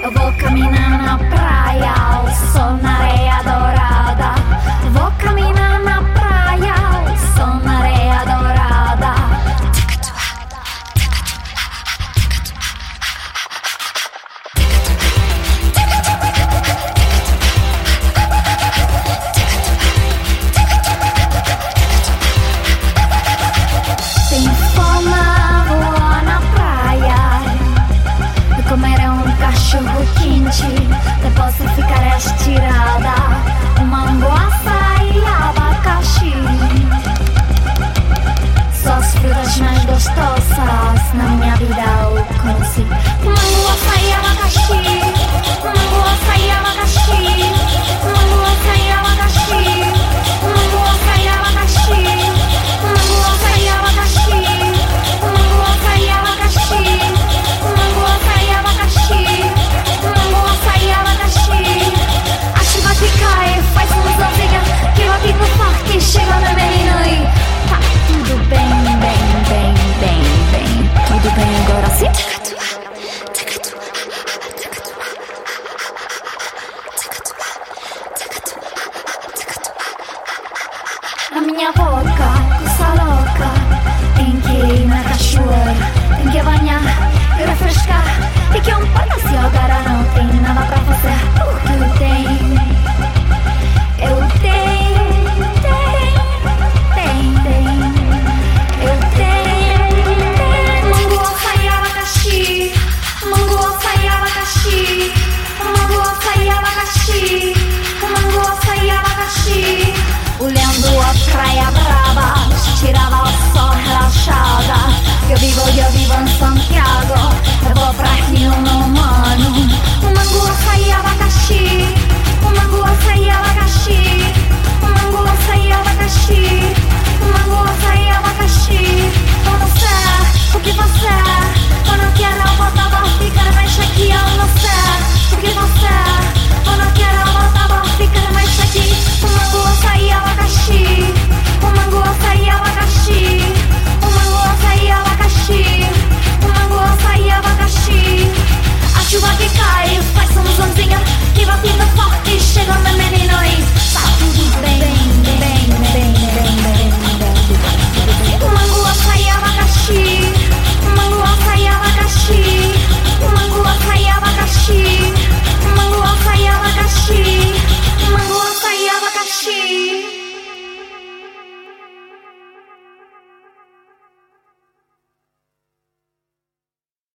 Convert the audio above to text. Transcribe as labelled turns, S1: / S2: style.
S1: Eu vou caminhar na praia, o sol na areia dourada. Eu vou caminhar na praia, o sol na areia dourada. Tem fome, vou na praia e comer um cachorro quente. Depois de ficar estirada, um mango, açaí e abacaxi. Só as frutas mais gostosas na minha vida eu conheci. Mango, açaí e abacaxi. Mango, açaí e abacaxi. Mango, açaí e abacaxi. Mango, açaí e abacaxi. Mango, açaí e abacaxi. Mango, açaí e abacaxi. Mango, açaí e abacaxi. Mango, açaí e abacaxi. A chuva que cai faz luzinha que eu aqui no parque chega na menina e tá tudo bem, tudo bem agora sim. A minha boca, coça louca, tem que ir na cachoeira, tem que banhar e refrescar. E que importa se agora não tem nada pra fazer, porque eu tenho. Eu tenho. Mango, açaí, abacaxi. Mango, açaí, abacaxi. Mango, açaí, abacaxi. Mango, açaí, abacaxi. Olhando a praia brava, tirava o sol relaxada. Eu vivo em Santiago, eu vou pra Rio no